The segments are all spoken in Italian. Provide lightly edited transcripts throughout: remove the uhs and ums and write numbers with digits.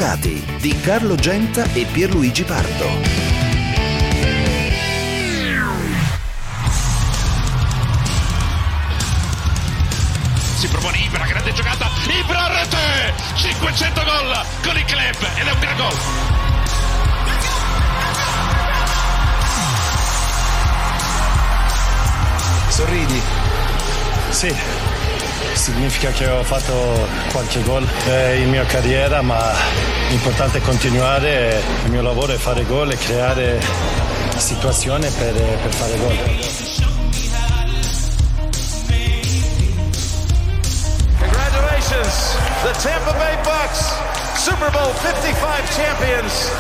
Giocati di Carlo Genta e Pierluigi Pardo. Si propone Ibra, grande giocata, Ibra a rete, 500 gol con il club ed è un gran gol. Sorridi? Sì, significa che ho fatto qualche gol in mia carriera, ma l'importante è continuare, il mio lavoro è fare gol e creare situazioni per fare gol. Congratulations, the Tampa Bay Bucks, Super Bowl 55 champions.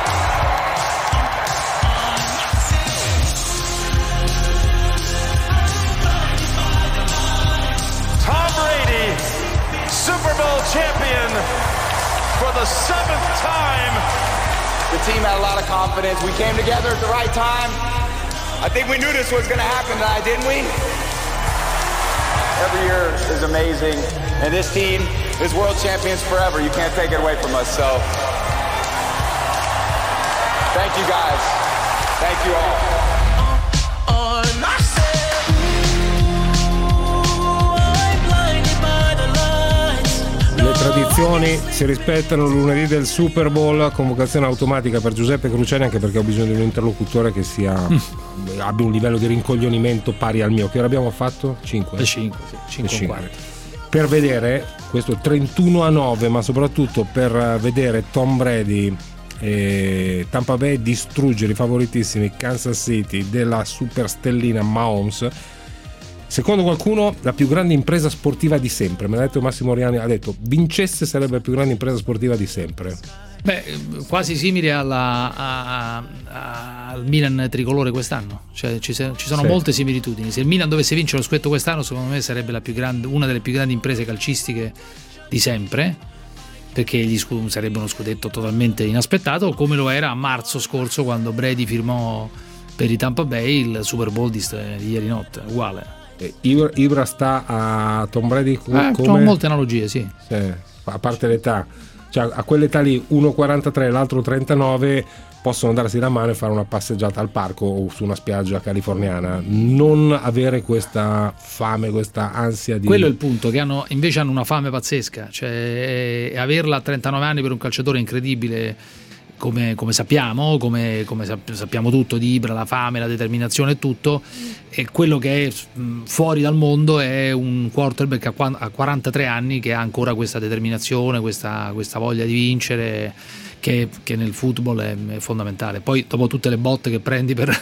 Tom Brady, Super Bowl champion for the 7th time. The team had a lot of confidence. We came together at the right time. I think we knew this was going to happen tonight, didn't we? Every year is amazing, and this team is world champions forever. You can't take it away from us, so thank you guys. Thank you all. Le tradizioni si rispettano. Lunedì del Super Bowl, convocazione automatica per Giuseppe Cruciani, anche perché ho bisogno di un interlocutore che abbia un livello di rincoglionimento pari al mio. Che ora abbiamo fatto? 5? 5. Per vedere questo 31-9, ma soprattutto per vedere Tom Brady e Tampa Bay distruggere i favoritissimi Kansas City della superstellina Mahomes. Secondo qualcuno la più grande impresa sportiva di sempre. Mi ha detto Massimo Oriani, ha detto vincesse sarebbe la più grande impresa sportiva di sempre. Beh, quasi simile al Milan tricolore quest'anno, cioè ci sono molte similitudini. Se il Milan dovesse vincere lo scudetto quest'anno, secondo me sarebbe una delle più grandi imprese calcistiche di sempre, perché gli sarebbe uno scudetto totalmente inaspettato, come lo era a marzo scorso quando Brady firmò per i Tampa Bay il Super Bowl di ieri notte, uguale. Ibra sta a Tom Brady come... Sono molte analogie, sì, a parte l'età, cioè a quell'età lì, uno 43 l'altro 39, possono darsi la mano e fare una passeggiata al parco o su una spiaggia californiana, non avere questa fame, questa ansia di... Quello è il punto, che invece hanno una fame pazzesca, cioè averla a 39 anni per un calciatore incredibile, come sappiamo, come sappiamo tutto di Ibra, la fame, la determinazione e tutto, e quello che è fuori dal mondo è un quarterback a 43 anni che ha ancora questa determinazione, questa voglia di vincere, che nel football è fondamentale. Poi dopo tutte le botte che prendi per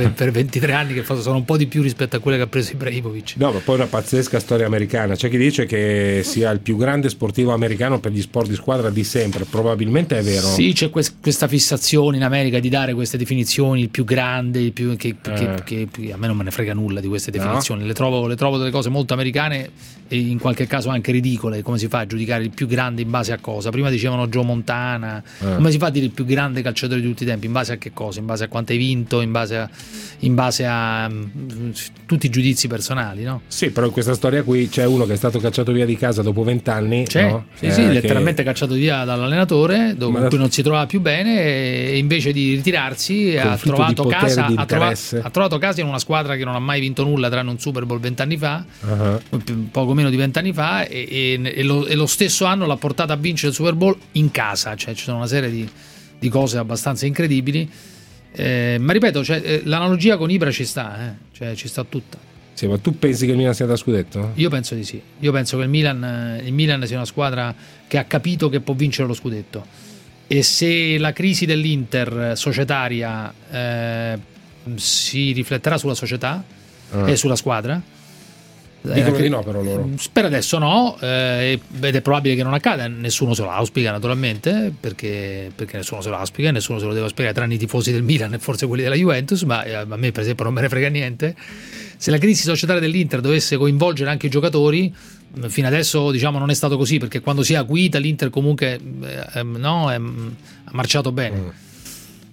23 anni, che sono un po' di più rispetto a quelle che ha preso Ibrahimovic. No, ma poi una pazzesca storia americana. C'è chi dice che sia il più grande sportivo americano per gli sport di squadra di sempre. Probabilmente è vero. Sì, c'è questa fissazione in America di dare queste definizioni, il più grande, il più che a me non me ne frega nulla di queste definizioni. No? Le trovo delle cose molto americane e in qualche caso anche ridicole. Come si fa a giudicare il più grande in base a cosa? Prima dicevano Joe Montana. Come si fa a dire il più grande calciatore di tutti i tempi? In base a che cosa? In base a quanto hai vinto? In base a tutti i giudizi personali, no? Sì, però in questa storia qui c'è uno che è stato cacciato via di casa dopo 20 anni. No? Sì, letteralmente cacciato via dall'allenatore, in cui non si trovava più bene, e invece di ritirarsi ha trovato casa in una squadra che non ha mai vinto nulla tranne un Super Bowl 20 anni fa, poco meno di 20 anni fa, e lo stesso anno l'ha portata a vincere il Super Bowl in casa. Cioè ci sono una serie di cose abbastanza incredibili, ma ripeto, l'analogia con Ibra ci sta, ci sta tutta. Sì, ma tu pensi che il Milan sia da scudetto? Io penso di sì. Io penso che il Milan sia una squadra che ha capito che può vincere lo scudetto, e se la crisi dell'Inter societaria si rifletterà sulla società e sulla squadra. Dicono di no, però loro. Per adesso no, ed è probabile che non accada. Nessuno se lo auspica, naturalmente, perché nessuno se lo auspica, nessuno se lo deve auspicare, tranne i tifosi del Milan e forse quelli della Juventus, ma a me per esempio non me ne frega niente. Se la crisi societaria dell'Inter dovesse coinvolgere anche i giocatori, fino adesso diciamo non è stato così, perché quando si è acuita l'Inter comunque ha marciato bene.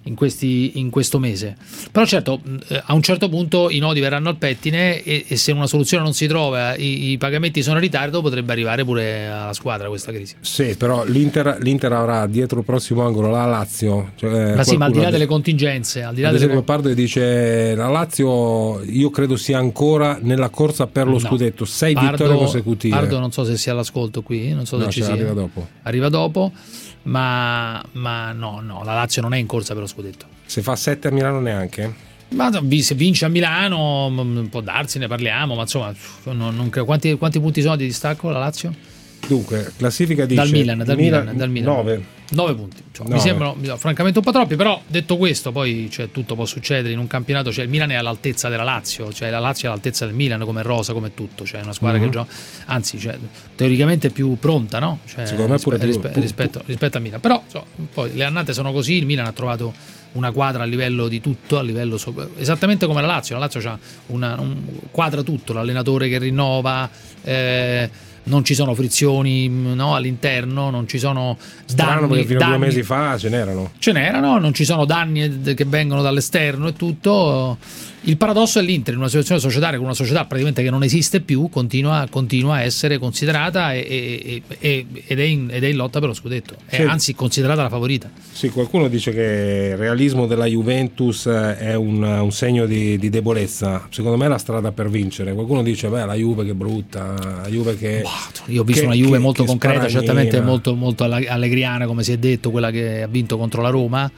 in questo mese. Però certo, a un certo punto i nodi verranno al pettine e se una soluzione non si trova, i pagamenti sono in ritardo, potrebbe arrivare pure alla squadra questa crisi. Sì, però l'Inter avrà dietro il prossimo angolo la Lazio. Ma sì, ma al di là delle contingenze, al di là delle Pardo dice la Lazio, io credo sia ancora nella corsa per lo scudetto, 6 vittorie consecutive. Pardo non so se sia all'ascolto qui, non so se ci sia. Arriva dopo. Ma no, la Lazio non è in corsa per lo scudetto. Se fa 7 a Milano neanche? Ma se vince a Milano può darsi, ne parliamo, ma insomma quanti punti sono di distacco la Lazio? Dunque, classifica dice dal Milan 9 punti. Mi sembrano francamente un po' troppi, però detto questo, poi tutto può succedere in un campionato, il Milan è all'altezza della Lazio, la Lazio è all'altezza del Milan come rosa, come tutto, è una squadra che gioca, anzi teoricamente più pronta, no? Secondo me pure rispetto al Milan, però poi le annate sono così, il Milan ha trovato una quadra a livello di tutto, esattamente come la Lazio ha quadra tutto, l'allenatore che rinnova, non ci sono frizioni, no, all'interno, non ci sono danni, perché fino a 2 mesi fa ce n'erano, non ci sono danni che vengono dall'esterno e tutto. Il paradosso è l'Inter in una situazione societaria con una società praticamente che non esiste più, continua a essere considerata ed è in lotta per lo scudetto, è anzi considerata la favorita. Sì, qualcuno dice che il realismo della Juventus è un segno di debolezza. Secondo me è la strada per vincere. Qualcuno dice la Juve che è brutta, la Juve che io ho visto una Juve molto concreta, certamente molto allegriana, come si è detto, quella che ha vinto contro la Roma.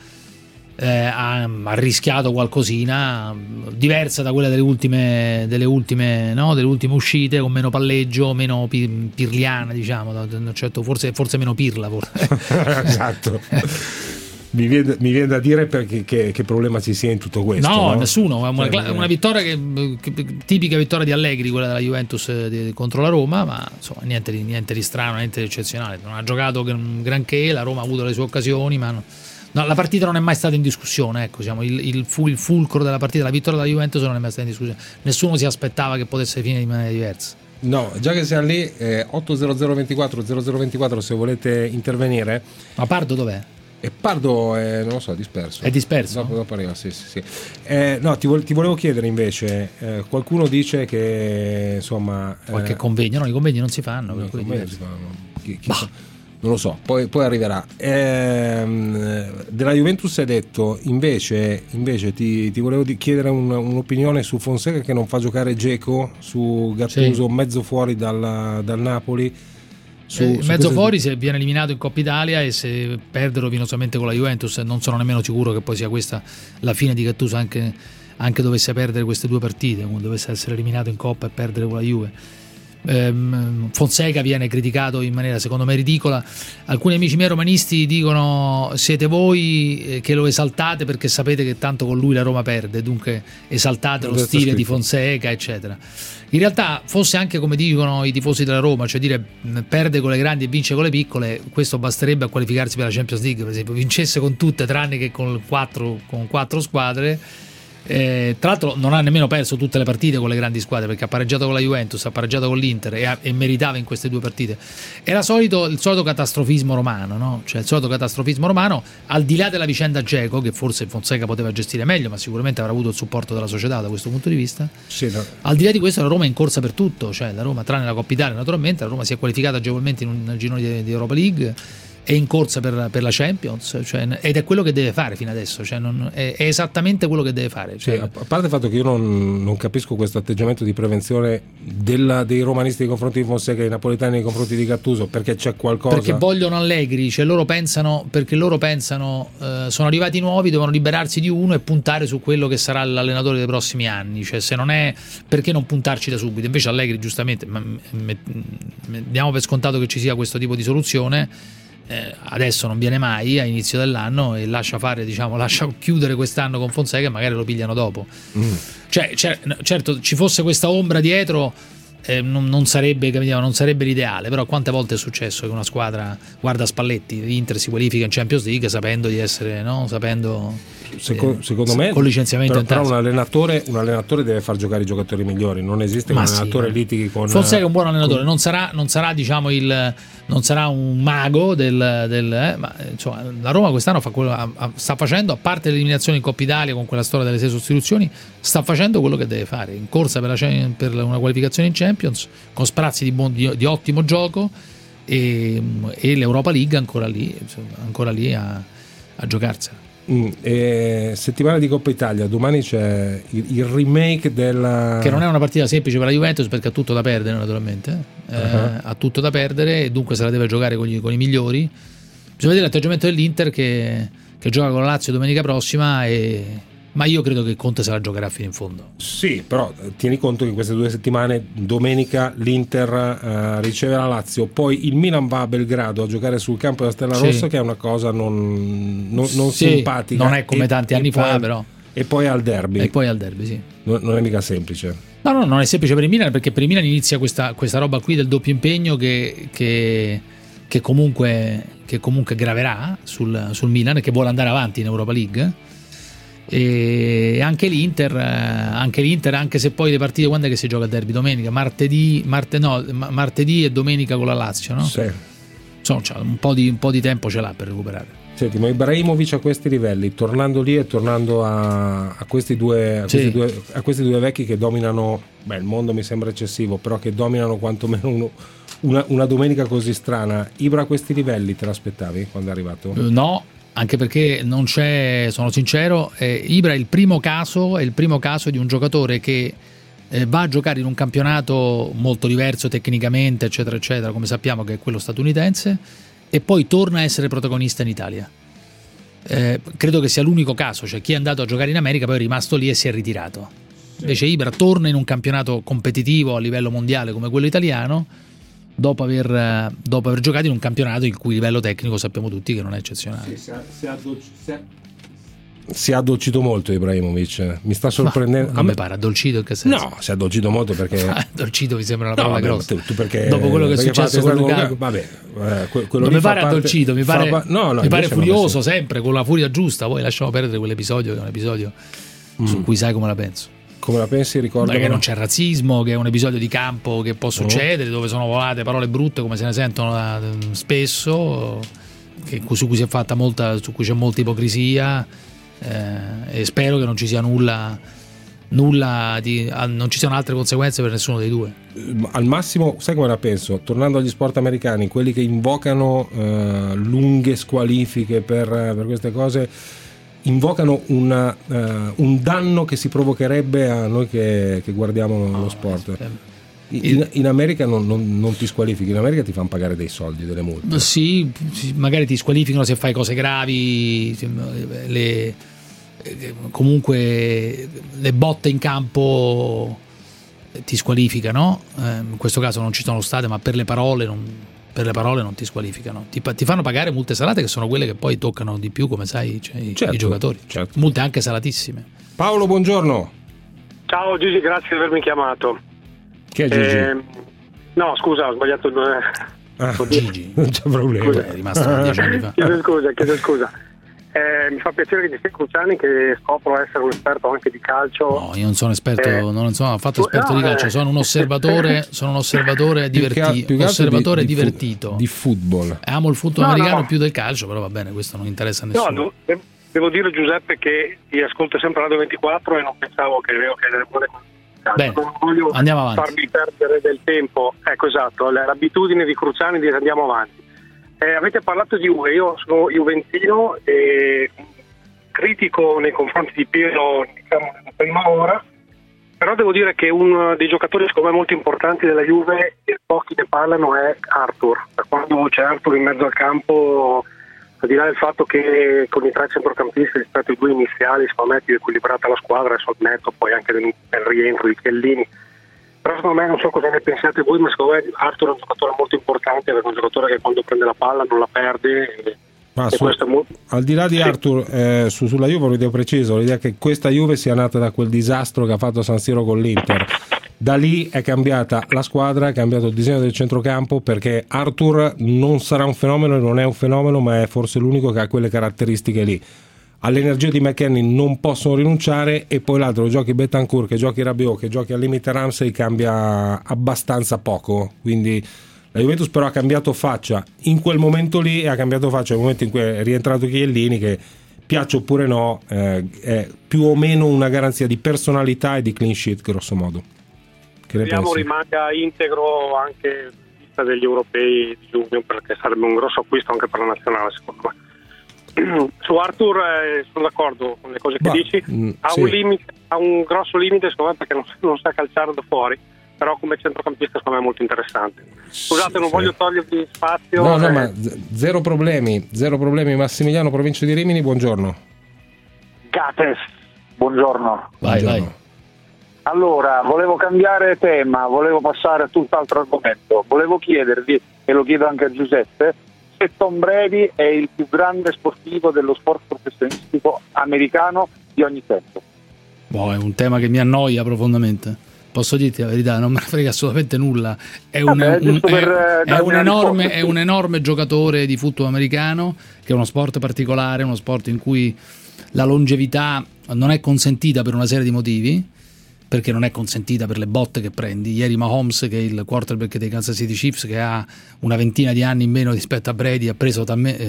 Ha rischiato qualcosina diversa da quella delle ultime uscite, con meno palleggio, meno pirliana, diciamo, forse meno pirla esatto. Mi viene da dire perché che problema ci sia in tutto questo. No? Nessuno, una vittoria tipica vittoria di Allegri, quella della Juventus contro la Roma, ma insomma niente di strano, niente di eccezionale. Non ha giocato granché, la Roma ha avuto le sue occasioni, ma la partita non è mai stata in discussione, ecco, il fulcro della partita, la vittoria della Juventus non è mai stata in discussione. Nessuno si aspettava che potesse finire in maniera diversa. No, già che siamo lì, 80024 se volete intervenire. Ma Pardo dov'è? E Pardo non lo so, è disperso. È disperso? Dopo arriva, sì. No, ti volevo chiedere invece, qualcuno dice che insomma qualche convegno, no, i convegni non si fanno, non si fanno. Non lo so, poi arriverà. Della Juventus hai detto, invece ti volevo chiedere un'opinione su Fonseca che non fa giocare Dzeko, su Gattuso mezzo fuori dal Napoli. Mezzo fuori se viene eliminato in Coppa Italia e se perde rovinosamente con la Juventus. Non sono nemmeno sicuro che poi sia questa la fine di Gattuso, anche dovesse perdere queste 2 partite, dovesse essere eliminato in Coppa e perdere con la Juve. Fonseca viene criticato in maniera secondo me ridicola. Alcuni amici miei romanisti dicono siete voi che lo esaltate perché sapete che tanto con lui la Roma perde, dunque esaltate lo stile di Fonseca eccetera. In realtà fosse anche come dicono i tifosi della Roma, cioè dire perde con le grandi e vince con le piccole, questo basterebbe a qualificarsi per la Champions League, per esempio vincesse con tutte tranne che con 4 squadre. Tra l'altro non ha nemmeno perso tutte le partite con le grandi squadre, perché ha pareggiato con la Juventus, ha pareggiato con l'Inter e meritava in queste 2 partite. Era il solito catastrofismo romano, no? Cioè il solito catastrofismo romano, al di là della vicenda Dzeko, che forse Fonseca poteva gestire meglio, ma sicuramente avrà avuto il supporto della società da questo punto di vista. Sì, no. Al di là di questo la Roma è in corsa per tutto, cioè la Roma, tranne la Coppa Italia naturalmente, la Roma si è qualificata agevolmente in un girone di Europa League, è in corsa per la Champions, ed è quello che deve fare fino adesso, è esattamente quello che deve fare. Sì, a parte il fatto che io non capisco questo atteggiamento di prevenzione dei romanisti nei confronti di Fonseca e dei napoletani nei confronti di Gattuso, perché c'è qualcosa. Perché vogliono Allegri, loro pensano, sono arrivati nuovi, devono liberarsi di uno e puntare su quello che sarà l'allenatore dei prossimi anni, se non è, perché non puntarci da subito? Invece Allegri giustamente diamo per scontato che ci sia questo tipo di soluzione. Adesso non viene mai a inizio dell'anno e lascia chiudere quest'anno con Fonseca e magari lo pigliano dopo. Certo, ci fosse questa ombra dietro, non sarebbe l'ideale, però quante volte è successo che una squadra, guarda Spalletti, l'Inter si qualifica in Champions League sapendo di essere, no? Sapendo secondo me con licenziamento in però tasca. un allenatore deve far giocare i giocatori migliori, non esiste che un allenatore litighi con Fonseca è un buon allenatore, non sarà diciamo non sarà un mago ma insomma la Roma quest'anno fa sta facendo, a parte l'eliminazione in Coppa Italia con quella storia delle 6 sostituzioni, sta facendo quello che deve fare in corsa per una qualificazione in Champions, con sprazzi di ottimo gioco, e l'Europa League ancora lì a giocarsela. Settimana di Coppa Italia, domani c'è il remake della, che non è una partita semplice per la Juventus, perché ha tutto da perdere naturalmente, ha tutto da perdere e dunque se la deve giocare con i migliori. Bisogna vedere l'atteggiamento dell'Inter che gioca con la Lazio domenica prossima, ma io credo che Conte se la giocherà fino in fondo. Sì, però tieni conto che in queste 2 settimane, domenica l'Inter riceve la Lazio, poi il Milan va a Belgrado a giocare sul campo della Stella Rossa, che è una cosa non simpatica. Non è come tanti anni fa, però. E poi al derby. Sì. Non è mica semplice. No, non è semplice per il Milan, perché per il Milan inizia questa roba qui del doppio impegno che comunque graverà sul Milan, e che vuole andare avanti in Europa League. E anche l'Inter, anche se poi le partite, quando è che si gioca a derby? Domenica, martedì e domenica con la Lazio, no? Sì. Insomma, un po' di tempo ce l'ha per recuperare. Senti, ma Ibrahimovic a questi livelli, tornando lì e tornando a questi due vecchi che dominano, il mondo mi sembra eccessivo, però che dominano quantomeno una domenica così strana. Ibra a questi livelli te l'aspettavi quando è arrivato? No, anche perché non c'è, sono sincero, Ibra è il primo caso di un giocatore che va a giocare in un campionato molto diverso tecnicamente, eccetera eccetera, come sappiamo che è quello statunitense, e poi torna a essere protagonista in Italia. Credo che sia l'unico caso, cioè chi è andato a giocare in America poi è rimasto lì e si è ritirato. Invece Ibra torna in un campionato competitivo a livello mondiale come quello italiano, dopo aver giocato in un campionato il cui livello tecnico sappiamo tutti che non è eccezionale. Si è addolcito molto Ibrahimovic, mi sta sorprendendo. Non mi pare addolcito, in che senso? No, si è addolcito molto perché addolcito mi sembra una parola grossa. Tu perché, dopo quello che è successo con Lukaku, quello non mi pare addolcito, mi pare furioso, no, sempre con la furia giusta. Poi lasciamo perdere quell'episodio, che è un episodio su cui sai come la penso. Come la pensi? Ricordo che non c'è razzismo, che è un episodio di campo che può succedere, dove sono volate parole brutte come se ne sentono spesso, su cui si è fatta su cui c'è molta ipocrisia, e spero che non ci sia non ci siano altre conseguenze per nessuno dei due. Al massimo, sai come la penso? Tornando agli sport americani, quelli che invocano lunghe squalifiche per queste cose, invocano un danno che si provocherebbe a noi che guardiamo lo sport. In America non ti squalifichi, in America ti fanno pagare dei soldi, delle multe. Sì, magari ti squalificano se fai cose gravi, comunque le botte in campo ti squalificano. In questo caso non ci sono state, ma per le parole non ti squalificano, ti fanno pagare multe salate, che sono quelle che poi toccano di più, come sai, i giocatori. Certo. Multe anche salatissime. Paolo, buongiorno. Ciao Gigi, grazie di avermi chiamato. Chi è Gigi? No, scusa, ho sbagliato. Gigi, non c'è problema. Scusa, è rimasto 10 anni fa. Chiedo scusa. Mi fa piacere che ci sia Cruciani, che scopro essere un esperto anche di calcio. No, io non sono esperto, non sono affatto esperto di calcio, sono un osservatore divertito. Di football. Amo il football americano più del calcio, però va bene, questo non interessa a nessuno. No, devo dire, Giuseppe, che ti ascolto sempre Radio 24 e non pensavo che avevo delle buone calcio. Bene, non voglio andiamo avanti. farmi perdere del tempo. Ecco, esatto, l'abitudine di Cruciani di andiamo avanti. Avete parlato di Juve, io sono juventino e critico nei confronti di Piero, diciamo, nella prima ora, però devo dire che uno dei giocatori secondo me molto importanti della Juve, e pochi ne parlano, è Arthur. Quando c'è Arthur in mezzo al campo, al di là del fatto che con i tre centrocampisti rispetto ai due iniziali secondo me è più equilibrata la squadra, sul netto poi anche nel rientro di Chiellini. Però secondo me, non so cosa ne pensate voi, ma secondo me Arthur è un giocatore molto importante, perché è un giocatore che quando prende la palla non la perde. Questo è molto... Al di là di Arthur, sulla Juve l'idea preciso, l'idea che questa Juve sia nata da quel disastro che ha fatto San Siro con l'Inter. Da lì è cambiata la squadra, è cambiato il disegno del centrocampo, perché Arthur non sarà un fenomeno, non è un fenomeno, ma è forse l'unico che ha quelle caratteristiche lì. all'energia di McKennie non possono rinunciare, e poi l'altro giochi Betancourt, che giochi Rabiot, che giochi al limite Ramsey, cambia abbastanza poco. Quindi la Juventus però ha cambiato faccia in quel momento lì, e ha cambiato faccia nel momento in cui è rientrato Chiellini, che piaccia oppure no è più o meno una garanzia di personalità e di clean sheet, grosso modo. Speriamo rimanga integro anche in vista degli europei di giugno, perché sarebbe un grosso acquisto anche per la nazionale, secondo me. Su Arthur sono d'accordo con le cose che dici, ha un grosso limite secondo me, perché non sa calciare da fuori, però come centrocampista secondo me è molto interessante. Scusate, non voglio togliervi spazio. No, ma zero problemi. Massimiliano, provincia di Rimini, buongiorno. Gates, buongiorno. Vai. Allora, volevo cambiare tema, volevo passare a tutt'altro argomento. Volevo chiedervi, e lo chiedo anche a Giuseppe, se Tom Brady è il più grande sportivo dello sport professionistico americano di ogni tempo. È un tema che mi annoia profondamente. Posso dirti la verità, non me ne frega assolutamente nulla. È un enorme giocatore di football americano, che è uno sport particolare, uno sport in cui la longevità non è consentita per una serie di motivi, perché non è consentita per le botte che prendi. Ieri Mahomes, che è il quarterback dei Kansas City Chiefs, che ha una ventina di anni in meno rispetto a Brady, ha preso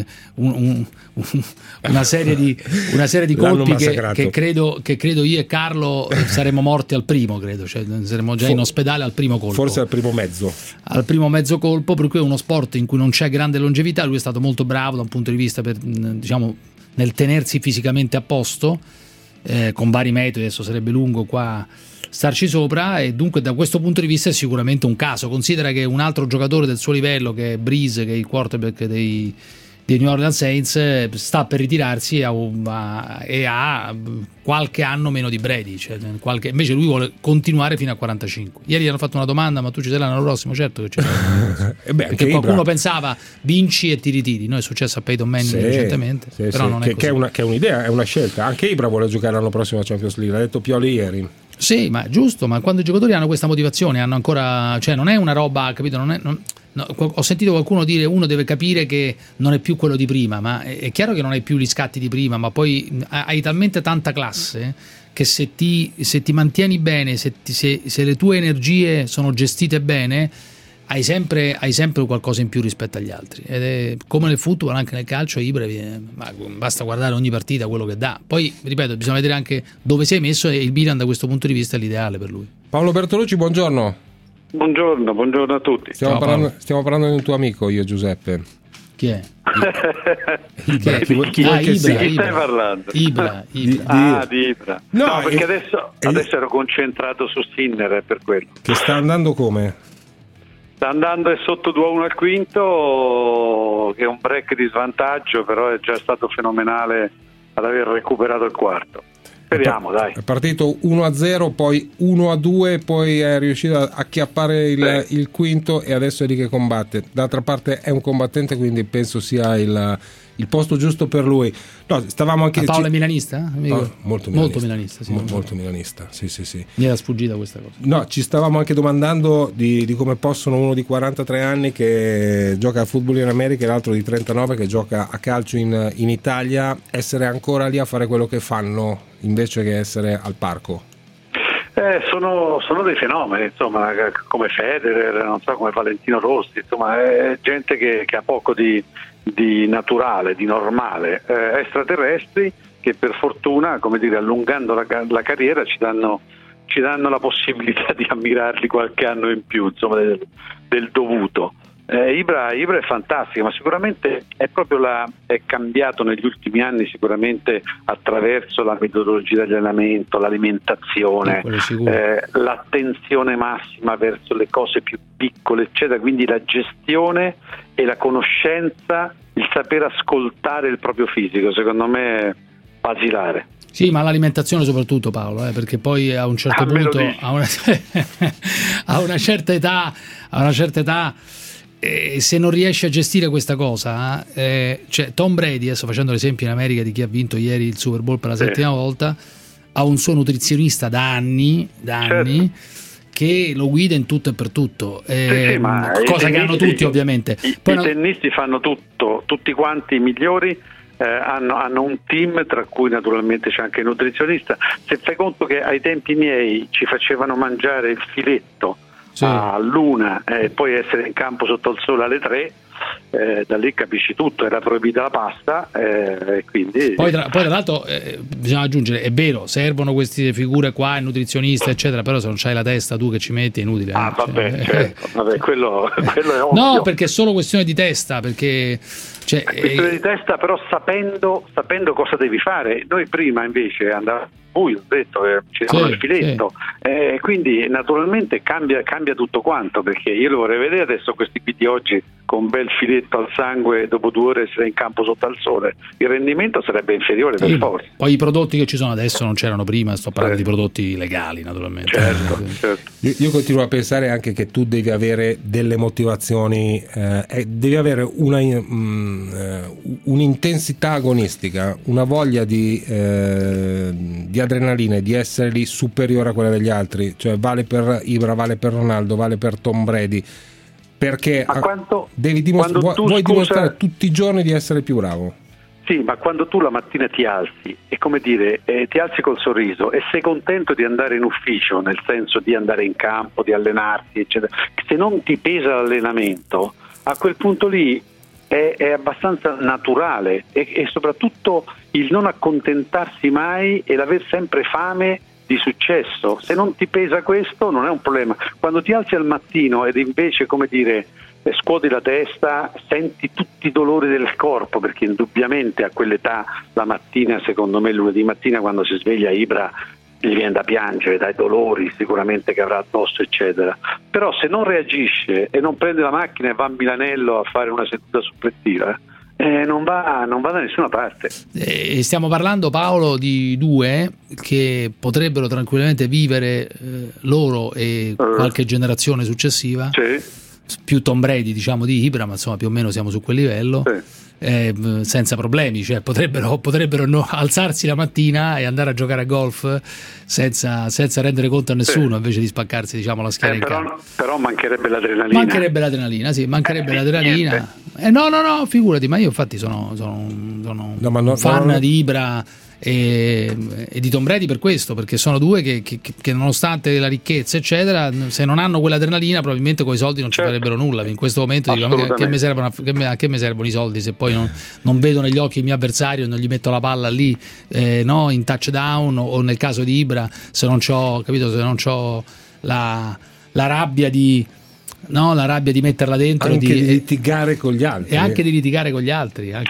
una serie di colpi che credo io e Carlo saremmo morti al primo, cioè saremmo già in ospedale al primo colpo. Forse al primo mezzo colpo, per cui è uno sport in cui non c'è grande longevità. Lui è stato molto bravo da un punto di vista nel tenersi fisicamente a posto, con vari metodi. Adesso sarebbe lungo qua starci sopra, e dunque da questo punto di vista è sicuramente un caso. Considera che un altro giocatore del suo livello, che è Breeze, che è il quarterback dei New Orleans Saints, sta per ritirarsi e ha qualche anno meno di Brady, invece lui vuole continuare fino a 45. Ieri gli hanno fatto una domanda: ma tu ci sei l'anno prossimo? Certo che c'è. Perché qualcuno pensava vinci e ti ritiri. No, è successo a Peyton Manning recentemente, però non è così. Che è un'idea, è una scelta. Anche Ibra vuole giocare l'anno prossimo a Champions League, l'ha detto Pioli ieri. Sì, ma giusto, ma quando i giocatori hanno questa motivazione, hanno ancora, non è una roba, capito? Ho sentito qualcuno dire uno deve capire che non è più quello di prima, ma è chiaro che non hai più gli scatti di prima, ma poi hai talmente tanta classe che se ti mantieni bene, se le tue energie sono gestite bene, hai sempre qualcosa in più rispetto agli altri. Ed è come nel football, anche nel calcio, Ibra basta guardare ogni partita quello che dà. Poi ripeto, bisogna vedere anche dove sei messo, e il Milan da questo punto di vista è l'ideale per lui. Paolo Bertolucci, buongiorno. Buongiorno a tutti. Stiamo parlando di un tuo amico, io Giuseppe. Chi è? Chi stai parlando? Ibra. Di Ibra. No, perché adesso ero concentrato su Sinner, per quello. Che sta andando come? Sta andando, è sotto 2-1 al quinto, che è un break di svantaggio, però è già stato fenomenale ad aver recuperato il quarto. Speriamo, dai. È partito 1-0, poi 1-2, poi è riuscito a acchiappare il quinto, e adesso è lì che combatte. D'altra parte è un combattente, quindi penso sia il posto giusto per lui. No, stavamo anche. Paolo è milanista? Molto milanista. Sì, molto milanista, sì. Mi era sfuggita questa cosa. No, ci stavamo anche domandando di come possono uno di 43 anni che gioca al football in America e l'altro di 39 che gioca a calcio in Italia essere ancora lì a fare quello che fanno, invece che essere al parco. Sono dei fenomeni, insomma, come Federer, non so, come Valentino Rossi, insomma, è gente che ha poco di naturale, di normale, extraterrestri che per fortuna, come dire, allungando la carriera ci danno la possibilità di ammirarli qualche anno in più, insomma, del dovuto. Ibra è fantastico, ma sicuramente è cambiato negli ultimi anni, sicuramente attraverso la metodologia di allenamento, l'alimentazione, l'attenzione massima verso le cose più piccole, eccetera, quindi la gestione e la conoscenza, il saper ascoltare il proprio fisico, secondo me è basilare. Sì, ma l'alimentazione soprattutto, Paolo, perché poi a un certo punto, a una certa età, se non riesci a gestire questa cosa, cioè Tom Brady, adesso facendo l'esempio in America di chi ha vinto ieri il Super Bowl per la settima volta, ha un suo nutrizionista da anni che lo guida in tutto e per tutto, cosa che hanno tutti ovviamente. I tennisti fanno tutto, tutti quanti i migliori hanno un team, tra cui naturalmente c'è anche il nutrizionista. Se fai conto che ai tempi miei ci facevano mangiare il filetto all'1 e poi essere in campo sotto il sole alle 3, da lì capisci tutto, era proibita la pasta, quindi poi tra l'altro bisogna aggiungere, è vero, servono queste figure qua, il nutrizionista eccetera, però se non c'hai la testa tu che ci metti è inutile. Vabbè, quello è ovvio. No, perché è solo questione di testa, perché questione di testa, però sapendo cosa devi fare. Noi prima invece andavamo, ho detto c'era il filetto, quindi naturalmente cambia tutto quanto, perché io lo vorrei vedere adesso questi qui di oggi con un bel filetto al sangue, dopo 2 ore essere in campo sotto al sole, il rendimento sarebbe inferiore per forza. Poi i prodotti che ci sono adesso non c'erano prima, sto parlando di prodotti legali naturalmente. Certo. Io continuo a pensare anche che tu devi avere delle motivazioni, devi avere un'intensità agonistica, una voglia di adrenalina, di essere lì superiore a quella degli altri, cioè vale per Ibra, vale per Ronaldo, vale per Tom Brady, perché vuoi dimostrare tutti i giorni di essere più bravo. Sì, ma quando tu la mattina ti alzi, è come dire, ti alzi col sorriso e sei contento di andare in ufficio, nel senso di andare in campo, di allenarti, eccetera. Se non ti pesa l'allenamento, a quel punto lì è abbastanza naturale e soprattutto il non accontentarsi mai e l'aver sempre fame di successo. Se non ti pesa questo non è un problema. Quando ti alzi al mattino ed invece, come dire, scuoti la testa, senti tutti i dolori del corpo, perché indubbiamente a quell'età la mattina, secondo me lunedì mattina quando si sveglia Ibra gli viene da piangere dai dolori sicuramente che avrà addosso eccetera, però se non reagisce e non prende la macchina e va a Milanello a fare una seduta supplettiva, non va da nessuna parte. Stiamo parlando, Paolo, di 2 che potrebbero tranquillamente vivere loro e qualche generazione successiva, più Tom Brady diciamo di Ibra, ma insomma più o meno siamo su quel livello. Senza problemi, cioè potrebbero alzarsi la mattina e andare a giocare a golf senza rendere conto a nessuno, invece di spaccarsi, diciamo, la schiena in campo. Però mancherebbe l'adrenalina. Mancherebbe l'adrenalina. No, figurati, ma io infatti sono un fan di Ibra e di Tom Brady per questo, perché sono 2 che nonostante la ricchezza eccetera, se non hanno quell'adrenalina probabilmente con i soldi non ci farebbero nulla. In questo momento dico, a che mi servono i soldi se poi non vedo negli occhi il mio avversario e non gli metto la palla lì in touchdown, o nel caso di Ibra se non c'ho la rabbia di metterla dentro, anche di litigare con gli altri, e anche di litigare con gli altri. È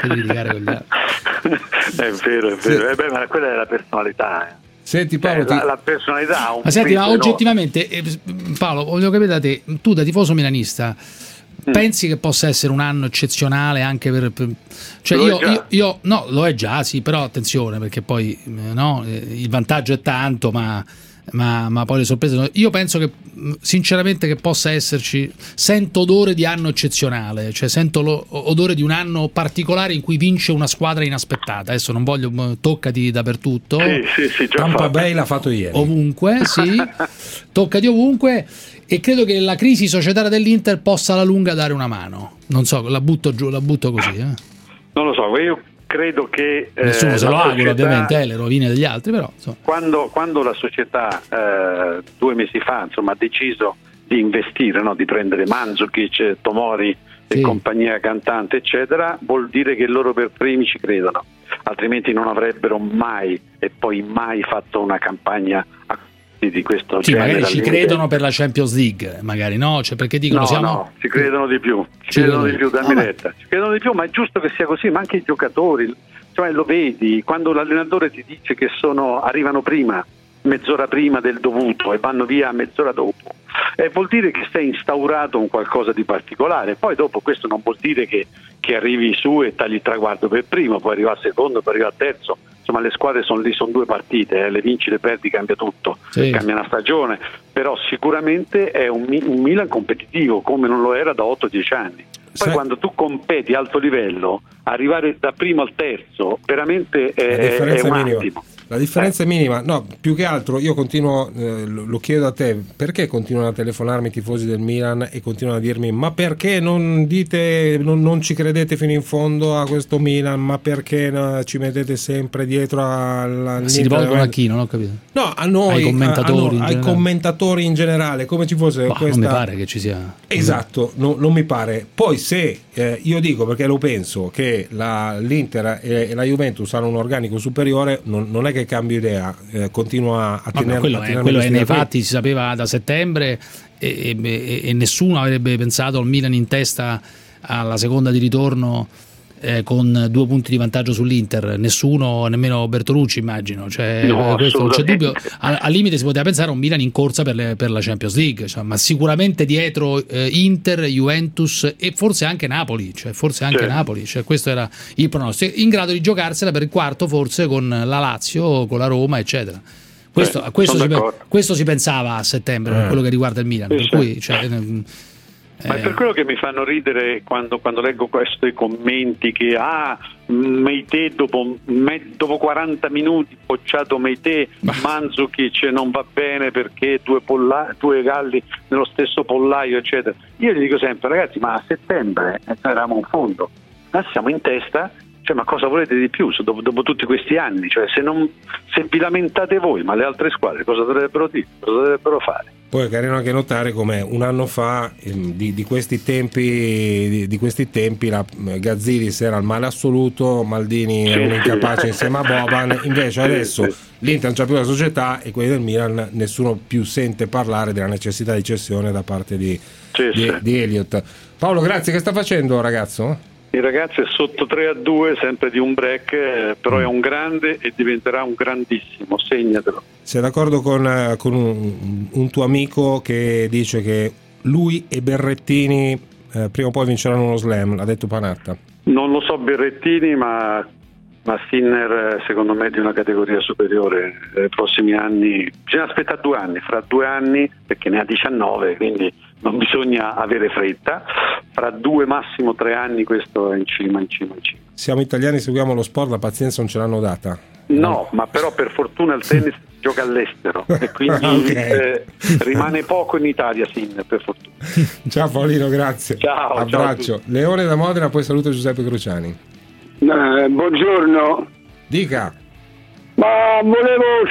vero. Sì. Ma quella è la personalità. Senti Paolo, la personalità ha un ma oggettivamente Paolo, voglio capire da te, tu da tifoso milanista pensi che possa essere un anno eccezionale anche per cioè io no, lo è già, sì, però attenzione, perché poi il vantaggio è tanto, ma poi le sorprese io penso che sinceramente che possa esserci, sento odore di anno eccezionale, cioè sento odore di un anno particolare in cui vince una squadra inaspettata. Adesso non voglio, toccati dappertutto, sì, Tampa Bay l'ha fatto ieri, ovunque, sì, toccati ovunque, e credo che la crisi societaria dell'Inter possa alla lunga dare una mano. Non so, la butto così non lo so, io credo che nessuno se lo augura, ovviamente, le rovine degli altri, però quando la società 2 mesi fa ha deciso di investire, di prendere Mandzukic, Tomori e compagnia cantante eccetera, vuol dire che loro per primi ci credono, altrimenti non avrebbero mai e poi mai fatto una campagna di questo genere. Magari ci credono per la Champions League, magari ci credono di più, dammi retta, ci credono di più, ma è giusto che sia così, ma anche i giocatori, cioè lo vedi quando l'allenatore ti dice che arrivano prima, mezz'ora prima del dovuto e vanno via mezz'ora dopo, vuol dire che sei instaurato un qualcosa di particolare. Poi dopo questo non vuol dire che arrivi su e tagli il traguardo per primo, poi arriva al secondo, poi arriva al terzo. Insomma, le squadre sono lì, sono 2 partite, le vinci, le perdi, cambia tutto, cambia una stagione, però sicuramente è un Milan competitivo come non lo era da 8-10 anni. Poi quando tu competi a alto livello, arrivare da primo al terzo veramente è un attimo. La differenza è minima, no, più che altro io continuo, lo chiedo a te, perché continuano a telefonarmi i tifosi del Milan e continuano a dirmi ma perché non dite, non ci credete fino in fondo a questo Milan, ma perché ci mettete sempre dietro al si rivolgono a chi? Non ho capito. No, a noi, ai commentatori in generale, come ci fosse questa... Non mi pare che ci sia... Esatto, non mi pare. Poi se io dico, perché lo penso, che l'Inter e la Juventus hanno un organico superiore, non è che cambio idea, continua a tenere... Quello è nei fatti, si sapeva da settembre e nessuno avrebbe pensato al Milan in testa alla seconda di ritorno con 2 punti di vantaggio sull'Inter, nessuno, nemmeno Bertolucci immagino, questo non c'è dubbio. Al limite si poteva pensare a un Milan in corsa per la Champions League, ma sicuramente dietro Inter, Juventus e forse anche Napoli, Napoli, questo era il pronostico, in grado di giocarsela per il quarto forse con la Lazio, con la Roma eccetera. Questo si pensava a settembre per quello che riguarda il Milan, per cui ma è per quello che mi fanno ridere quando leggo questi commenti che Meite dopo 40 minuti bocciato Meite, Mandzukic non va bene perché due galli nello stesso pollaio eccetera. Io gli dico sempre ragazzi, ma a settembre eravamo in fondo, ma siamo in testa, ma cosa volete di più dopo tutti questi anni? Se vi lamentate voi, ma le altre squadre cosa dovrebbero dire? Cosa dovrebbero fare? Poi è carino anche notare come un anno fa di questi tempi la Gazzidis era il male assoluto, Maldini era un incapace insieme a Boban, invece adesso l'Inter non c'ha più la società e quelli del Milan nessuno più sente parlare della necessità di cessione da parte di Elliott. Paolo, grazie. Che sta facendo ragazzo? Il ragazzo è sotto 3-2, sempre di un break, però è un grande e diventerà un grandissimo, segnatelo. Sei d'accordo con un tuo amico che dice che lui e Berrettini prima o poi vinceranno uno slam, l'ha detto Panatta? Non lo so Berrettini, ma Sinner secondo me è di una categoria superiore. Nei prossimi anni bisogna aspettare 2 anni, fra 2 anni perché ne ha 19, quindi non bisogna avere fretta, fra 2 massimo 3 anni questo è in cima. Siamo italiani, seguiamo lo sport, la pazienza non ce l'hanno data. No, ma però per fortuna il tennis gioca all'estero e quindi rimane poco in Italia Sinner, per fortuna. Ciao Paolino, grazie. Ciao, abbraccio. Ciao Leone da Modena, poi saluto Giuseppe Cruciani. Buongiorno. Dica. Ma volevo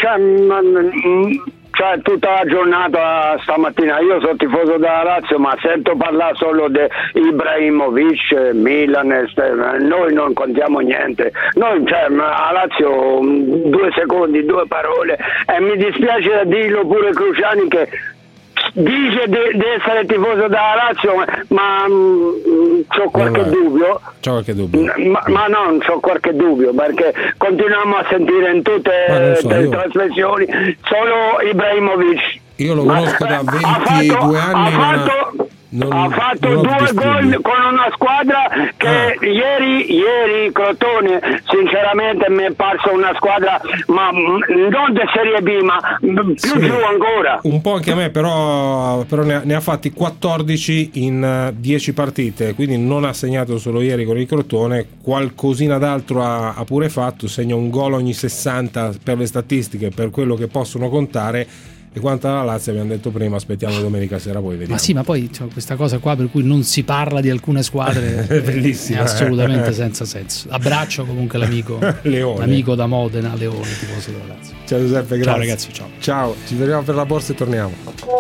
tutta la giornata stamattina, io sono tifoso della Lazio ma sento parlare solo di Ibrahimovic, Milan, noi non contiamo niente, noi a Lazio 2 secondi, 2 parole e mi dispiace dirlo pure Cruciani che dice di essere tifoso della Lazio ma c'ho qualche dubbio. C'ho qualche dubbio. Ma non c'ho qualche dubbio perché continuiamo a sentire in tutte le trasmissioni solo Ibrahimovic. Io lo conosco da 22 anni. Ha fatto 2 gol con una squadra che ieri Crotone sinceramente mi è parso una squadra ma non di Serie B ma più giù ancora. Un po' anche a me, però ne ha fatti 14 in 10 partite, quindi non ha segnato solo ieri con il Crotone, qualcosina d'altro ha pure fatto, segna un gol ogni 60 per le statistiche, per quello che possono contare. E quanto alla Lazio abbiamo detto prima, aspettiamo domenica sera, poi vediamo. Ma sì, ma poi c'è questa cosa qua per cui non si parla di alcune squadre è bellissima, è assolutamente senza senso. Abbraccio comunque l'amico Leone. L'amico da Modena, Leone, tifoso della Lazio. Ciao Giuseppe, grazie. Ciao ragazzi, ciao, ci vediamo per la borsa e torniamo.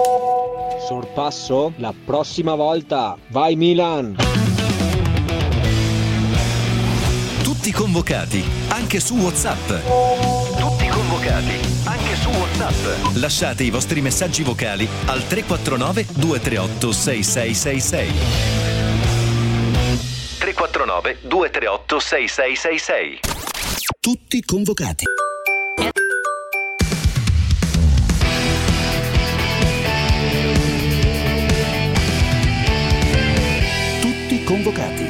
Sorpasso la prossima volta, vai Milan! Tutti convocati, anche su WhatsApp. Tutti convocati, anche su WhatsApp. Lasciate i vostri messaggi vocali al 349 238 6666. 349 238 6666. Tutti convocati. Tutti convocati.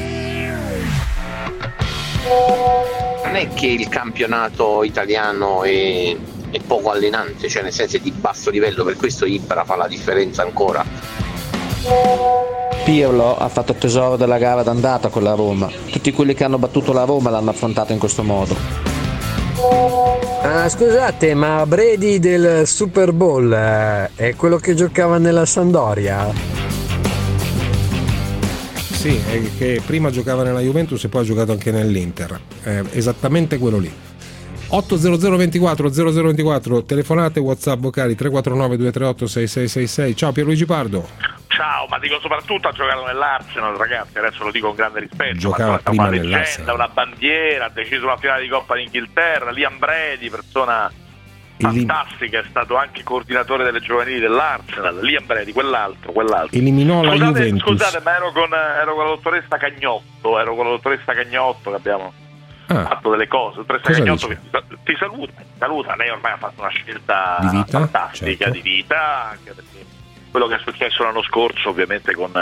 Non è che il campionato italiano è poco allenante, cioè nel senso è di basso livello, per questo Ibra fa la differenza ancora. Pirlo ha fatto tesoro della gara d'andata con la Roma, tutti quelli che hanno battuto la Roma l'hanno affrontata in questo modo. Scusate, ma Brady del Super Bowl è quello che giocava nella Sampdoria? Sì, è che prima giocava nella Juventus e poi ha giocato anche nell'Inter. Esattamente quello lì. 800 24 0024, telefonate, WhatsApp vocali 349 238 6666. Ciao Pierluigi Pardo. Ciao, ma dico soprattutto ha giocato nell'Arsenal, ragazzi, adesso lo dico con grande rispetto. Giocava ma prima una leggenda, nell'Arsenal. una bandiera, ha deciso la finale di Coppa d'Inghilterra. Liam Brady, persona fantastica, è stato anche coordinatore delle giovanili dell'Arsenal. Liam Brady, quell'altro. Eliminò la Juventus. Scusate, ma ero con la dottoressa Cagnotto, che abbiamo fatto delle cose. Dottoressa Cagnotto che ti saluta, lei ormai ha fatto una scelta di vita, fantastica, certo, di vita, anche perché quello che è successo l'anno scorso ovviamente con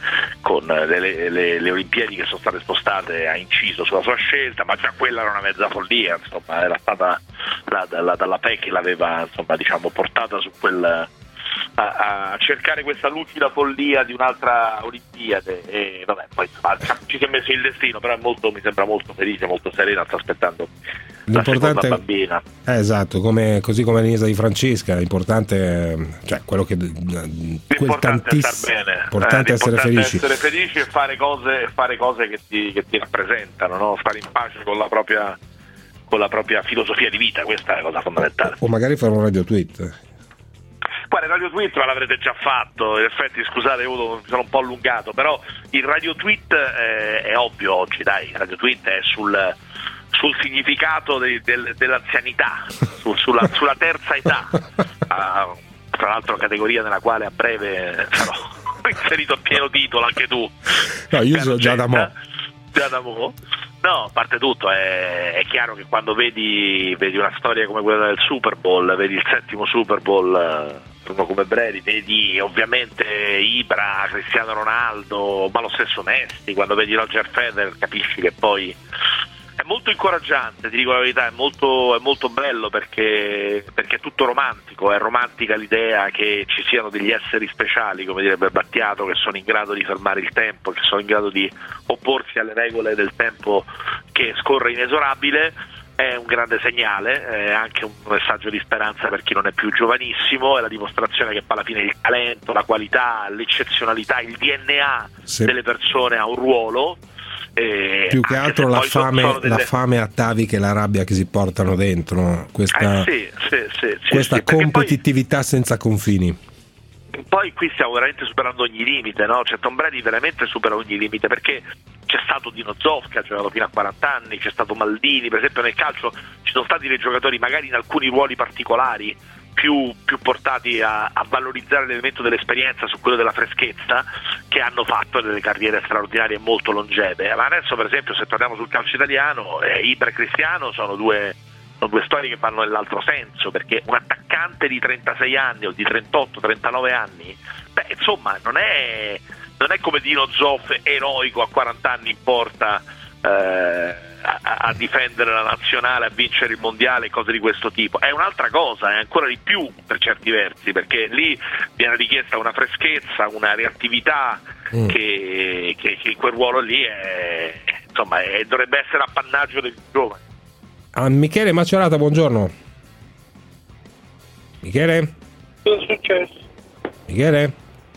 le Olimpiadi che sono state spostate ha inciso sulla sua scelta, ma già quella era una mezza follia, insomma, era stata dalla PEC che l'aveva, insomma, diciamo, portata su quel a cercare questa lucida follia di un'altra Olimpiade, e vabbè, poi ci si è messo il destino, però mi sembra molto felice, molto serena, sta aspettando l'importante la bambina. Esatto, così come l'Inesa di Francesca, l'importante, cioè quello che l'importante è star bene, l'importante è essere felici e fare cose che ti rappresentano, no? Stare in pace con la propria filosofia di vita, questa è la cosa fondamentale. O magari fare un radio tweet. Guarda, il radio tweet l'avrete già fatto, in effetti, scusate, io mi sono un po' allungato, però il radio tweet è ovvio oggi, dai, il radio tweet è sul significato dell'anzianità, sulla terza età, tra l'altro categoria nella quale a breve sarò inserito a pieno titolo anche tu. No, io sono già da mo'. No, a parte tutto, è chiaro che quando vedi una storia come quella del Super Bowl, vedi il 7° Super Bowl, uno come Brady, vedi ovviamente Ibra, Cristiano Ronaldo, ma lo stesso Messi, quando vedi Roger Federer capisci che poi è molto incoraggiante, ti dico la verità, è molto bello perché è tutto romantico, è romantica l'idea che ci siano degli esseri speciali, come direbbe Battiato, che sono in grado di fermare il tempo, che sono in grado di opporsi alle regole del tempo che scorre inesorabile. È un grande segnale, è anche un messaggio di speranza per chi non è più giovanissimo, è la dimostrazione che poi alla fine il talento, la qualità, l'eccezionalità, il DNA delle persone ha un ruolo. Più che altro la fame atavica e la rabbia che si portano dentro, questa competitività poi, senza confini. Poi qui stiamo veramente superando ogni limite, no? Cioè Tom Brady veramente supera ogni limite, perché c'è stato Dino Zoff che ha giocato fino a 40 anni, c'è stato Maldini, per esempio nel calcio ci sono stati dei giocatori magari in alcuni ruoli particolari più portati a valorizzare l'elemento dell'esperienza su quello della freschezza, che hanno fatto delle carriere straordinarie e molto longeve. Ma adesso per esempio, se torniamo sul calcio italiano, Ibra e Cristiano sono due storie che vanno nell'altro senso, perché un attaccante di 36 anni o di 38-39 anni, insomma non è come Dino Zoff eroico a 40 anni in porta a difendere la nazionale, a vincere il mondiale, cose di questo tipo. È un'altra cosa, è ancora di più per certi versi, perché lì viene richiesta una freschezza, una reattività che in quel ruolo lì dovrebbe essere appannaggio dei giovani. Michele Macerata, buongiorno. Michele? Cosa è successo? Michele?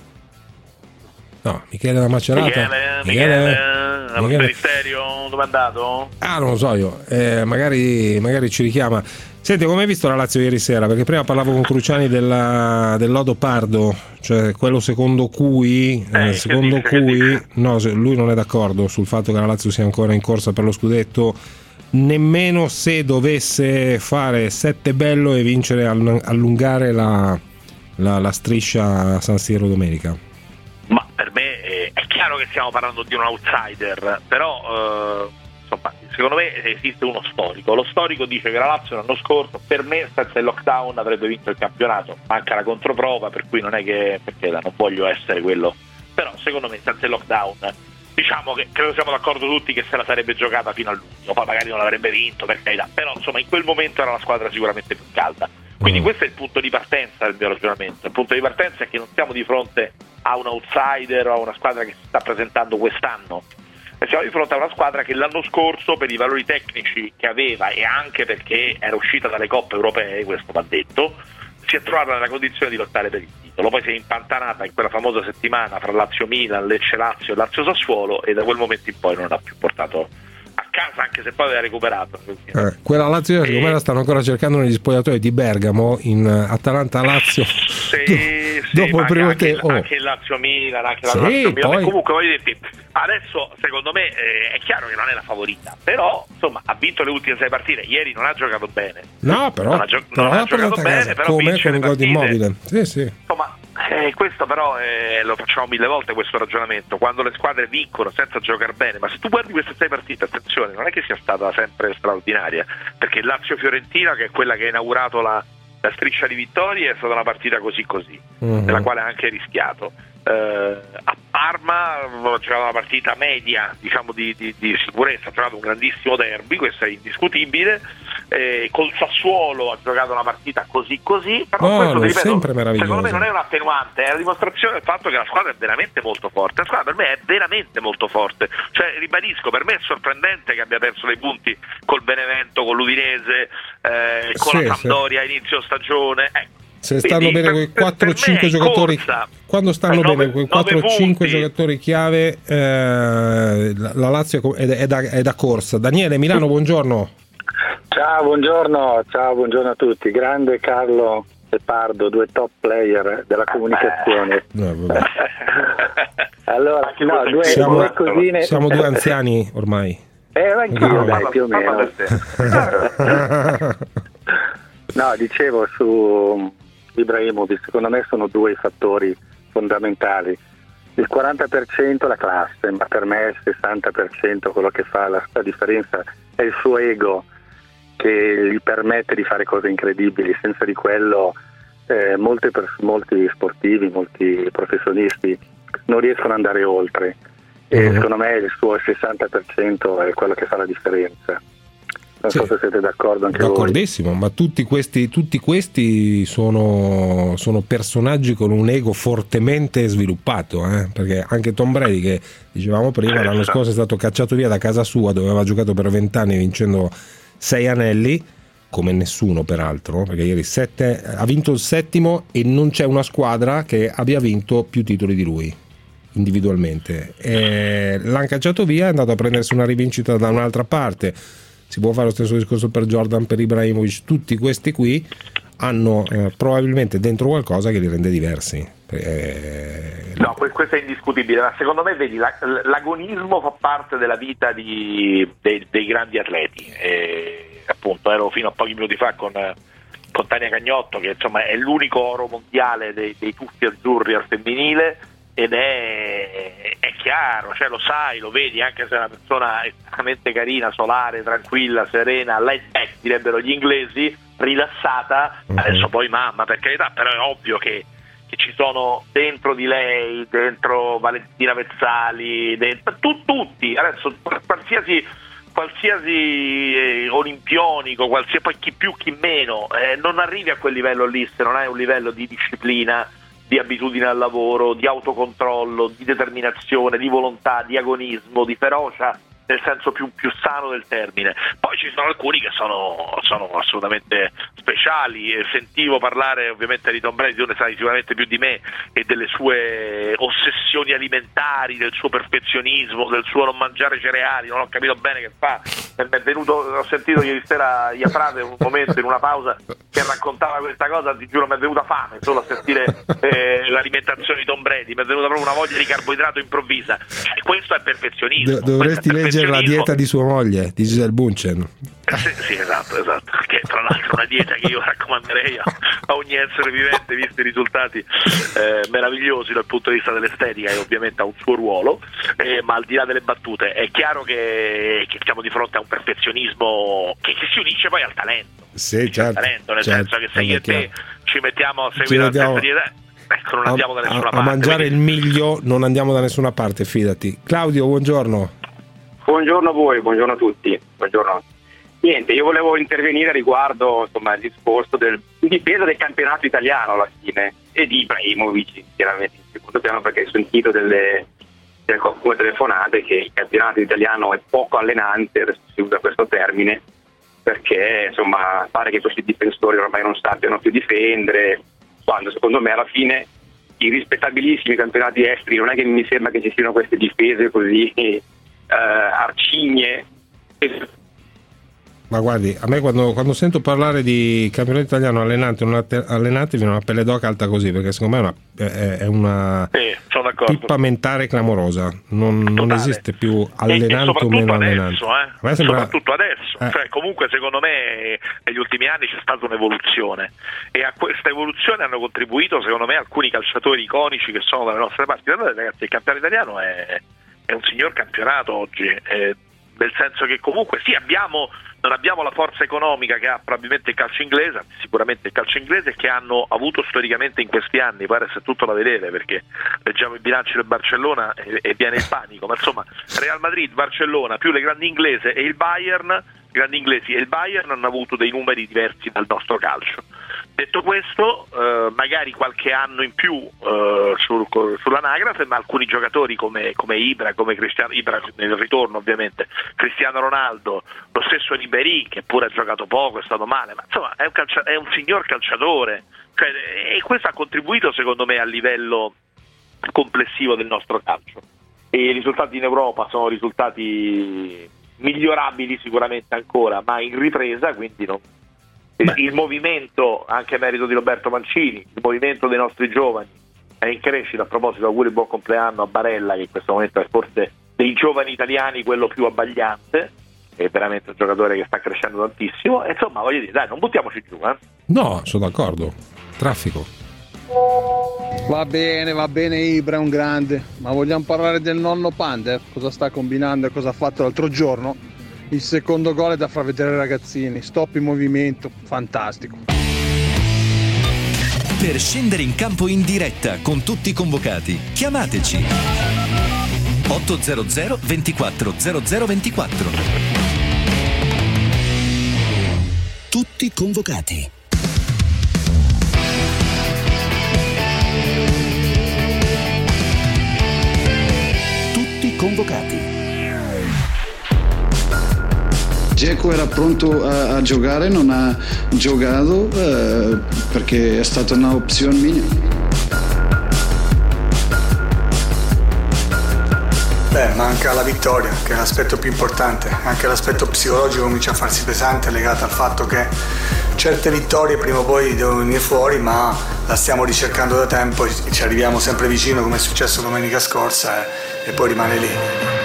No, Michele da Macerata. Michele. Ministero, dove è andato? Non lo so io, magari ci richiama. Senti, come hai visto la Lazio ieri sera? Perché prima parlavo con Cruciani del lodo Pardo, cioè quello secondo cui no, lui non è d'accordo sul fatto che la Lazio sia ancora in corsa per lo scudetto, nemmeno se dovesse fare 7 bello e vincere, allungare la striscia a San Siro domenica. Ma per me è chiaro che stiamo parlando di un outsider, però secondo me esiste uno storico. Lo storico dice che la Lazio l'anno scorso, per me senza il lockdown avrebbe vinto il campionato, manca la controprova, per cui non è che, perché non voglio essere quello, però secondo me senza il lockdown diciamo che credo siamo d'accordo tutti che se la sarebbe giocata fino all'ultimo, poi magari non l'avrebbe vinto, per carità, però insomma in quel momento era la squadra sicuramente più calda. Quindi questo è il punto di partenza del mio ragionamento. Il punto di partenza è che non siamo di fronte a un outsider o a una squadra che si sta presentando quest'anno, siamo di fronte a una squadra che l'anno scorso, per i valori tecnici che aveva e anche perché era uscita dalle coppe europee, questo va detto, si è trovata nella condizione di lottare per il titolo. Poi si è impantanata in quella famosa settimana fra Lazio-Milan, Lecce-Lazio e Lazio-Sassuolo, e da quel momento in poi non ha più portato a casa, anche se poi aveva recuperato. Quella Lazio, secondo me la stanno ancora cercando negli spogliatoi di Bergamo, in Atalanta-Lazio. Sì, dopo il primo anche, tempo. Anche il Lazio-Milan, anche la Lazio-Milan. Poi... Comunque voglio dirti, adesso secondo me è chiaro che non è la favorita, però insomma ha vinto le ultime 6 partite. Ieri non ha giocato bene. No, però non ha giocato bene, però come vince con un gol di Immobile. Sì. Insomma, questo però lo facciamo 1000 volte questo ragionamento, quando le squadre vincono senza giocare bene. Ma se tu guardi queste 6 partite, attenzione, non è che sia stata sempre straordinaria, perché Lazio-Fiorentina, che è quella che ha inaugurato la striscia di vittorie, è stata una partita così nella quale ha anche rischiato. A Parma ha giocato una partita media, diciamo di sicurezza, ha giocato un grandissimo derby, questo è indiscutibile. Col Sassuolo ha giocato una partita così, però questo, ti ripeto, sempre meraviglioso. Secondo me non è un attenuante, è la dimostrazione del fatto che la squadra è veramente molto forte. La squadra per me è veramente molto forte, cioè ribadisco, per me è sorprendente che abbia perso dei punti col Benevento, con l'Udinese, con la Sampdoria a inizio stagione. Se stanno bene quei 4-5 giocatori, quando stanno bene quei 4-5 giocatori chiave, la Lazio è da corsa. Daniele, Milano, buongiorno. Ciao, buongiorno a tutti. Grande Carlo e Pardo, 2 top player della comunicazione. Allora, due cosine. Siamo 2 anziani ormai. Anch'io, più o meno. No, dicevo su Ibrahimovic, secondo me sono 2 i fattori fondamentali. Il 40% la classe, ma per me il 60% quello che fa la differenza è il suo ego, che gli permette di fare cose incredibili. Senza di quello molti sportivi, molti professionisti non riescono ad andare oltre, e secondo me il suo 60% è quello che fa la differenza. Non so se siete d'accordo anche D'accordissimo, voi. Ma tutti questi sono personaggi con un ego fortemente sviluppato, perché anche Tom Brady, che dicevamo prima, l'anno scorso è stato cacciato via da casa sua, dove aveva giocato per 20 anni vincendo 6 anelli, come nessuno peraltro, perché ieri ha vinto il 7° e non c'è una squadra che abbia vinto più titoli di lui individualmente. L'hanno cacciato via, è andato a prendersi una rivincita da un'altra parte. Si può fare lo stesso discorso per Jordan, per Ibrahimovic. Tutti questi qui hanno probabilmente dentro qualcosa che li rende diversi. No, questo è indiscutibile, ma secondo me vedi, l'agonismo fa parte della vita dei grandi atleti. Appunto, ero fino a pochi minuti fa con Tania Cagnotto, che insomma è l'unico oro mondiale dei tuffi azzurri al femminile, ed è chiaro, cioè lo sai, lo vedi, anche se è una persona estremamente carina, solare, tranquilla, serena, laid back direbbero gli inglesi, rilassata. Adesso poi mamma, per carità, però è ovvio che ci sono dentro di lei, dentro Valentina Vezzali, dentro tutti, adesso qualsiasi olimpionico, poi chi più chi meno, non arrivi a quel livello lì se non hai un livello di disciplina, di abitudine al lavoro, di autocontrollo, di determinazione, di volontà, di agonismo, di ferocia, nel senso più sano del termine. Poi ci sono alcuni che sono assolutamente speciali. Sentivo parlare ovviamente di Tom Brady, tu ne sai sicuramente più di me, e delle sue ossessioni alimentari, del suo perfezionismo, del suo non mangiare cereali. Non ho capito bene che fa. Ho sentito ieri sera Iafrate un momento in una pausa che raccontava questa cosa, ti giuro mi è venuta fame solo a sentire l'alimentazione di Tom Brady, mi è venuta proprio una voglia di carboidrato improvvisa. Questo è perfezionismo. Dovresti leggere la dieta di sua moglie, di Gisele Bündchen. Sì, esatto, che tra l'altro è una dieta che io raccomanderei a ogni essere vivente, visti i risultati meravigliosi dal punto di vista dell'estetica, e ovviamente ha un suo ruolo, ma al di là delle battute è chiaro che siamo di fronte a un perfezionismo che si unisce poi al talento. Sì, certo, talento, nel senso che se io e te ci mettiamo a seguire la stessa dieta, ecco, non andiamo da nessuna parte. A mangiare il miglio non andiamo da nessuna parte, fidati. Claudio, buongiorno. Buongiorno a voi, buongiorno a tutti. Buongiorno. Niente, io volevo intervenire riguardo il discorso di difesa del campionato italiano alla fine, e di Ibrahimovic chiaramente in secondo piano, perché ho sentito delle alcune telefonate che il campionato italiano è poco allenante, adesso si usa questo termine, perché insomma pare che questi difensori ormai non sappiano più difendere, quando secondo me alla fine i rispettabilissimi campionati esteri non è che mi sembra che ci siano queste difese così arcigne. Ma guardi, a me quando sento parlare di campionato italiano allenante o non allenante viene una pelle d'oca alta così, perché secondo me è una pippa mentale clamorosa, non esiste più allenante o meno allenante. Soprattutto adesso, cioè, comunque secondo me negli ultimi anni c'è stata un'evoluzione e a questa evoluzione hanno contribuito secondo me alcuni calciatori iconici che sono dalle nostre parti. Ragazzi, il campionato italiano è un signor campionato oggi, nel senso che comunque sì, non abbiamo la forza economica che ha probabilmente il calcio inglese, sicuramente il calcio inglese, che hanno avuto storicamente in questi anni, pare sia tutto da vedere, perché leggiamo i bilanci del Barcellona e viene il panico, ma insomma Real Madrid, Barcellona più le grandi inglesi e il Bayern hanno avuto dei numeri diversi dal nostro calcio. Detto questo, magari qualche anno in più sull'anagrafe, ma alcuni giocatori come Ibra, come Cristiano, Ibra nel ritorno ovviamente, Cristiano Ronaldo, lo stesso Ribéry, che pure ha giocato poco, è stato male, ma insomma è un signor calciatore, cioè, e questo ha contribuito secondo me a livello complessivo del nostro calcio. E i risultati in Europa sono risultati migliorabili sicuramente ancora, ma in ripresa, quindi il movimento, anche a merito di Roberto Mancini, il movimento dei nostri giovani è in crescita. A proposito, auguri buon compleanno a Barella, che in questo momento è forse dei giovani italiani quello più abbagliante, è veramente un giocatore che sta crescendo tantissimo, e insomma voglio dire, dai, non buttiamoci giù, No, sono d'accordo. Traffico. Va bene, Ibra è un grande, ma vogliamo parlare del nonno Pandev? Cosa sta combinando e cosa ha fatto l'altro giorno? Il secondo gol è da far vedere ai ragazzini, stop in movimento, fantastico. Per scendere in campo in diretta con tutti i convocati, chiamateci 800 24 0024. Tutti convocati. Tutti convocati. Dzeko era pronto a giocare, non ha giocato perché è stata un'opzione minima. Manca la vittoria, che è l'aspetto più importante. Anche l'aspetto psicologico comincia a farsi pesante, legato al fatto che certe vittorie prima o poi devono venire fuori, ma la stiamo ricercando da tempo e ci arriviamo sempre vicino, come è successo domenica scorsa, e poi rimane lì.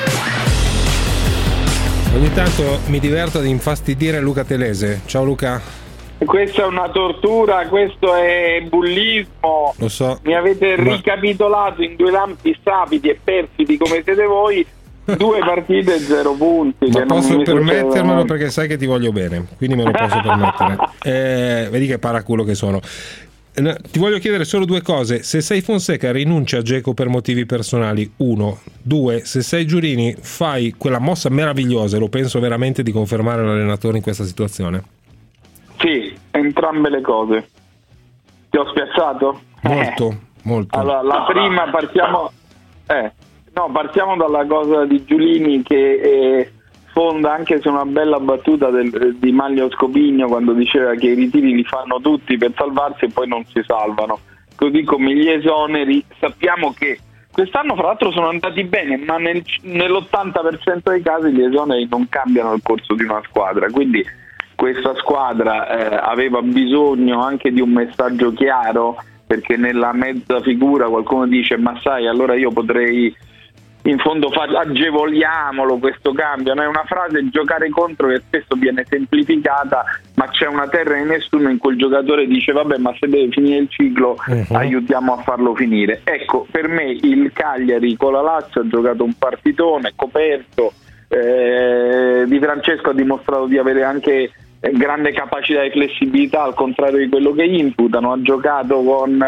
Ogni tanto mi diverto ad infastidire Luca Telese. Ciao Luca. Questa è una tortura, questo è bullismo. Lo so. Mi avete ricapitolato in due lampi sapidi e perfidi come siete voi, 2 partite e 0 punti. Ma posso permettermelo perché sai che ti voglio bene, quindi me lo posso permettere. Vedi che paraculo che sono. Ti voglio chiedere solo 2 cose. Se sei Fonseca rinuncia a Dzeko per motivi personali, 1. 2. Se sei Giurini fai quella mossa meravigliosa, e lo penso veramente, di confermare l'allenatore in questa situazione. Sì, entrambe le cose. Ti ho spiazzato? Molto. Allora, la prima partiamo dalla cosa di Giulini, che fonda anche su una bella battuta di Manlio Scopigno, quando diceva che i ritiri li fanno tutti per salvarsi e poi non si salvano, così come gli esoneri. Sappiamo che quest'anno fra l'altro sono andati bene, ma nell'80% dei casi gli esoneri non cambiano il corso di una squadra, quindi questa squadra aveva bisogno anche di un messaggio chiaro, perché nella mezza figura qualcuno dice: ma sai, allora io potrei in fondo agevoliamolo questo cambio. No? È una frase, giocare contro, che spesso viene semplificata, ma c'è una terra in nessuno in cui il giocatore dice: vabbè, ma se deve finire il ciclo aiutiamo a farlo finire. Ecco, per me il Cagliari con la Lazio ha giocato un partitone coperto. Di Francesco ha dimostrato di avere anche grande capacità di flessibilità, al contrario di quello che gli imputano. Ha giocato con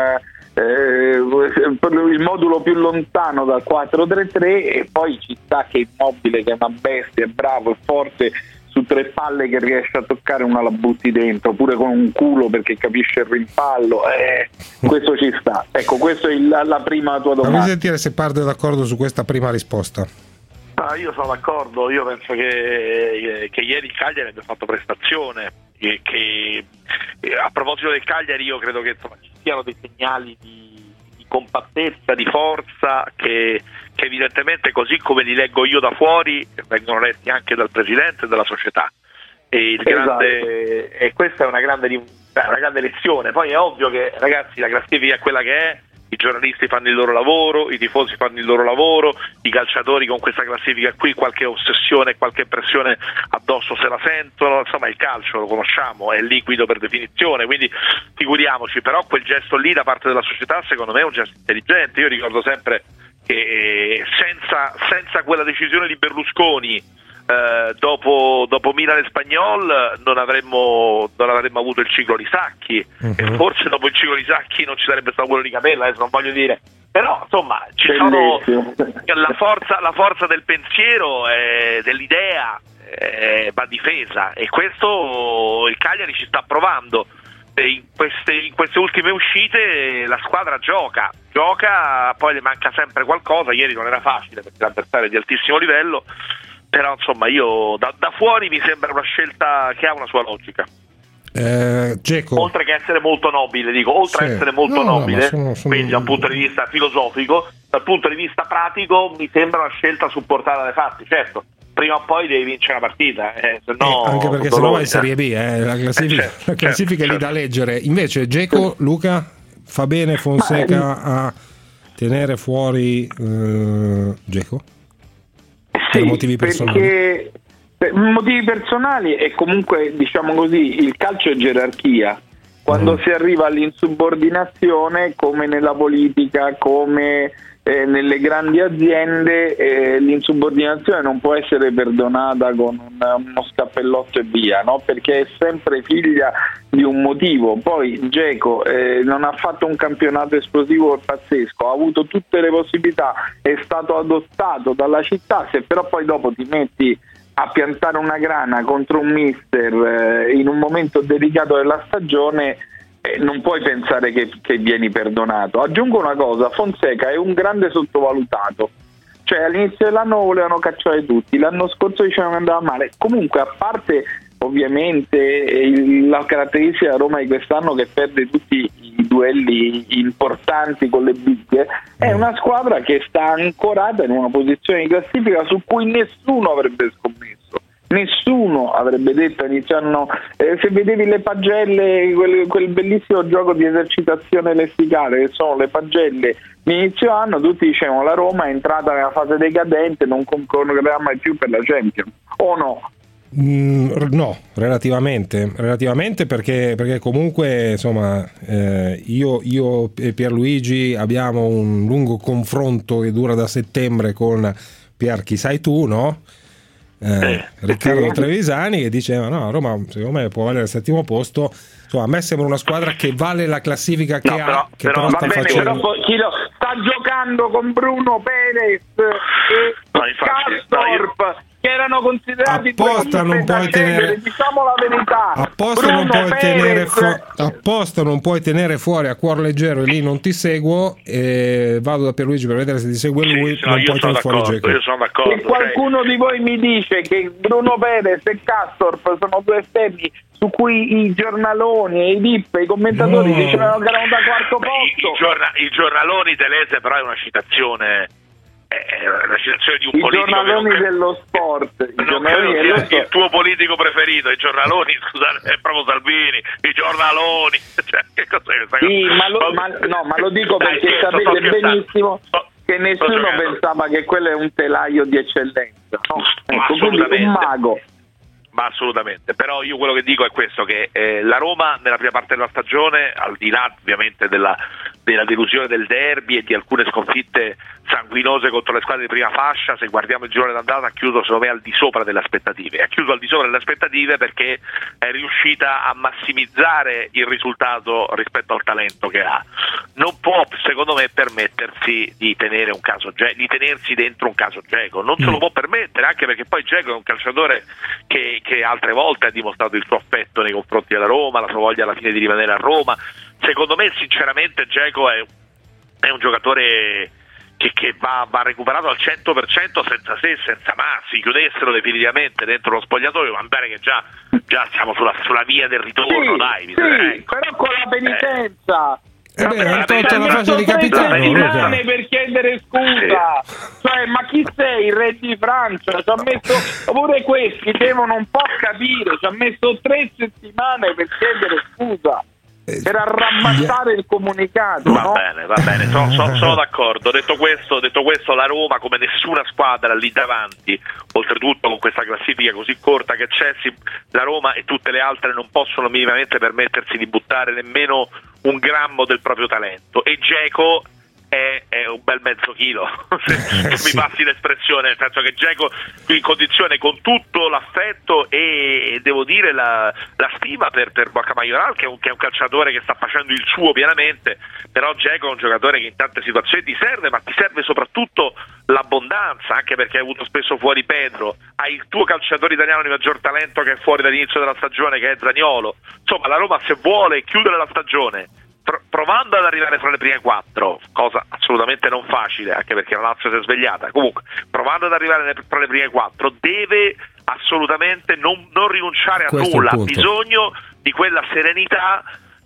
il modulo più lontano dal 4-3-3, e poi ci sta che Immobile, che è una bestia, è bravo, è forte, su 3 palle che riesce a toccare una la butti dentro, pure con un culo perché capisce il rimpallo, questo ci sta. Ecco, questa è la prima tua domanda. Fammi sentire se parte d'accordo su questa prima risposta. Io sono d'accordo, io penso che ieri il Cagliari abbia fatto prestazione, che a proposito del Cagliari io credo che ci siano dei segnali di compattezza, di forza che evidentemente, così come li leggo io da fuori, vengono letti anche dal presidente e dalla società, e questa è una grande lezione. Poi è ovvio che, ragazzi, la classifica è quella che è, i giornalisti fanno il loro lavoro, i tifosi fanno il loro lavoro, i calciatori con questa classifica qui qualche ossessione, qualche pressione addosso se la sentono, insomma il calcio lo conosciamo, è liquido per definizione, quindi figuriamoci. Però quel gesto lì da parte della società secondo me è un gesto intelligente. Io ricordo sempre che senza quella decisione di Berlusconi dopo Milan e Spagnol non avremmo avuto il ciclo di Sacchi, e forse dopo il ciclo di Sacchi non ci sarebbe stato quello di Capella, adesso non voglio dire, però insomma ci sono la forza del pensiero, dell'idea, va difesa, e questo il Cagliari ci sta provando. In queste ultime uscite la squadra gioca, poi le manca sempre qualcosa. Ieri non era facile perché l'avversario è di altissimo livello, però insomma io da fuori mi sembra una scelta che ha una sua logica. Oltre che essere molto nobile, quindi da un punto di vista filosofico, dal punto di vista pratico mi sembra una scelta supportata dai fatti. Certo, prima o poi devi vincere la partita, anche perché se no vai in Serie B, la classifica è lì da leggere. Invece Dzeko, Luca, fa bene Fonseca a tenere fuori Dzeko? Per motivi personali? Perché per motivi personali, e comunque diciamo così, il calcio è gerarchia. Quando si arriva all'insubordinazione, come nella politica, come nelle grandi aziende, l'insubordinazione non può essere perdonata con uno scappellotto e via, no? Perché è sempre figlia di un motivo. Poi Dzeko non ha fatto un campionato esplosivo pazzesco, ha avuto tutte le possibilità, è stato adottato dalla città. Se però poi dopo ti metti a piantare una grana contro un mister in un momento delicato della stagione, non puoi pensare che vieni perdonato. Aggiungo una cosa: Fonseca è un grande sottovalutato, cioè all'inizio dell'anno volevano cacciare tutti, l'anno scorso dicevano che andava male. Comunque, a parte ovviamente la caratteristica della Roma di quest'anno che perde tutti i duelli importanti con le big, è una squadra che sta ancorata in una posizione di classifica su cui nessuno avrebbe scommesso. Nessuno avrebbe detto inizio anno, se vedevi le pagelle, quel bellissimo gioco di esercitazione lessicale che sono le pagelle di inizio anno, tutti dicevano la Roma è entrata nella fase decadente, non concorrerà mai più per la Champions, o no? No, relativamente perché comunque insomma io e Pierluigi abbiamo un lungo confronto che dura da settembre con Pier chi sai tu, no? Riccardo Trevisani, che diceva no, Roma secondo me può valere il 7° posto. Insomma, a me sembra una squadra che vale la classifica che ha, che però sta facendo. Però sta giocando con Bruno Perez e Karsdorp, che erano considerati apposta non puoi tenere, diciamo la verità, apposta non puoi tenere fuori a cuor leggero, e lì non ti seguo, e vado da Pierluigi per vedere se ti segue lui. Non puoi tenere fuori Dzeko. Io sono d'accordo. Se qualcuno di voi mi dice che Bruno Perez e Karsdorp sono due esterni su cui i giornaloni e i VIP e i commentatori dicevano che erano da quarto posto, i giornaloni Telese però è una citazione di un politico, i giornaloni dello sport, il tuo politico preferito, i giornaloni, scusate, è proprio Salvini, i giornaloni, cioè, che cos'è? Sì, ma lo dico perché sapete benissimo che nessuno pensava che quello è un telaio di eccellenza, no? Ecco, quindi un mago. Ma assolutamente, però io quello che dico è questo, che la Roma nella prima parte della stagione, al di là ovviamente della delusione del derby e di alcune sconfitte sanguinose contro le squadre di prima fascia. Se guardiamo il girone d'andata, ha chiuso secondo me al di sopra delle aspettative. Ha chiuso al di sopra delle aspettative perché è riuscita a massimizzare il risultato rispetto al talento che ha. Non può, secondo me, permettersi di tenere di tenersi dentro un caso Dzeko. Non se lo può permettere, anche perché poi Dzeko è un calciatore che altre volte ha dimostrato il suo affetto nei confronti della Roma, la sua voglia alla fine di rimanere a Roma. Secondo me, sinceramente, Dzeko è un giocatore che va recuperato al 100% senza se e senza ma. Si chiudessero definitivamente dentro lo spogliatoio, ma bene che già siamo sulla via del ritorno, dai. Però con la penitenza. Ha tolto la fase di capitano per chiedere scusa, cioè, ma chi sei, il re di Francia? Ci ha messo, pure questi devono un po' capire, ci ha messo 3 settimane per chiedere scusa, per arrabbattare il comunicato. Va bene, sono d'accordo. Detto questo, la Roma, come nessuna squadra lì davanti, oltretutto con questa classifica così corta che c'è, la Roma e tutte le altre non possono minimamente permettersi di buttare nemmeno un grammo del proprio talento, e Dzeko è un bel mezzo chilo, se mi passi l'espressione, nel senso che Dzeko in condizione, con tutto l'affetto e devo dire la stima per Borja Mayoral, che è un calciatore che sta facendo il suo pienamente, però Dzeko è un giocatore che in tante situazioni ti serve, ma ti serve soprattutto l'abbondanza, anche perché hai avuto spesso fuori Pedro, hai il tuo calciatore italiano di maggior talento che è fuori dall'inizio della stagione, che è Zaniolo. Insomma, la Roma, se vuole chiudere la stagione provando ad arrivare fra le prime 4, cosa assolutamente non facile, anche perché la Lazio si è svegliata, comunque provando ad arrivare fra le prime 4, deve assolutamente non rinunciare a nulla, ha bisogno di quella serenità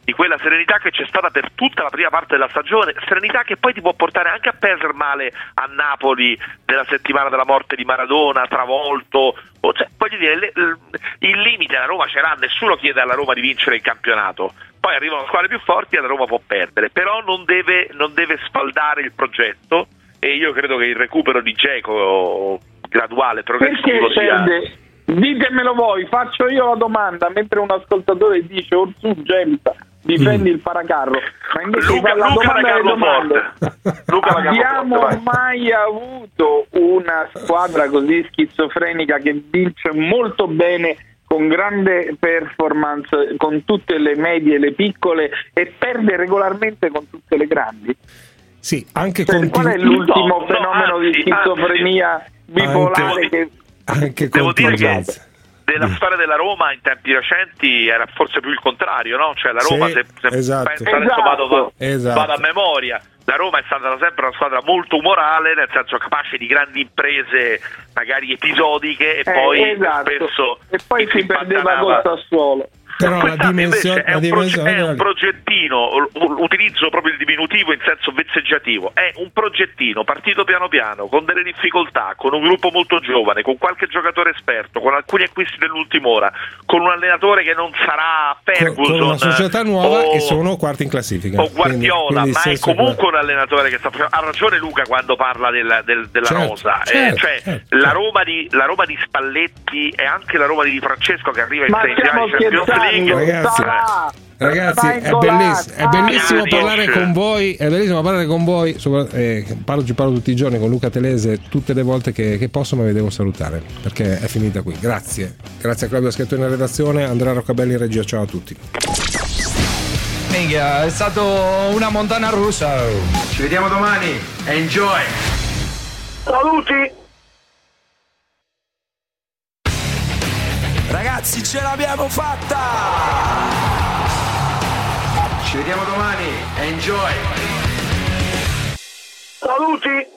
che c'è stata per tutta la prima parte della stagione, serenità che poi ti può portare anche a perdere male a Napoli nella settimana della morte di Maradona, travolto, cioè, voglio dire, il limite la Roma ce l'ha, nessuno chiede alla Roma di vincere il campionato, poi arrivano squadre più forti e la Roma può perdere, però non deve sfaldare il progetto, e io credo che il recupero di Dzeko graduale, progressivo sia... Ditemelo voi, faccio io la domanda, mentre un ascoltatore dice Orsu Gemta difendi il paracarro, ma invece la domanda delle domande: abbiamo mai avuto una squadra così schizofrenica che vince molto bene, con grande performance con tutte le medie e le piccole, e perde regolarmente con tutte le grandi? Sì, anche qual è l'ultimo fenomeno di schizofrenia bipolare anche devo dire che della storia della Roma in tempi recenti era forse più il contrario, no? Cioè la Roma, se esatto. penso, adesso vado a memoria, la Roma è stata sempre una squadra molto umorale, nel senso capace di grandi imprese magari episodiche, e poi spesso si perdeva col Sassuolo. Però la dimensione è un progettino, utilizzo proprio il diminutivo in senso vezzeggiativo, è un progettino partito piano piano, con delle difficoltà, con un gruppo molto giovane, con qualche giocatore esperto, con alcuni acquisti dell'ultima ora, con un allenatore che non sarà Ferguson, con una società nuova, e sono quarti in classifica, o Guardiola, quindi ma è comunque un allenatore che sta facendo. Ha ragione Luca quando parla della rosa, la Roma di Spalletti e anche la Roma di Francesco, che arriva in semifinale Champions League. Ragazzi, è bellissimo parlare con voi, ci parlo tutti i giorni con Luca Telese, tutte le volte che posso, ma vi devo salutare perché è finita qui. Grazie a Claudio Schettoni in redazione, Andrea Roccabelli in regia, ciao a tutti. Minchia, è stato una montagna russa. Ci vediamo domani, enjoy. Saluti. Ragazzi, ce l'abbiamo fatta! Ci vediamo domani, enjoy! Saluti!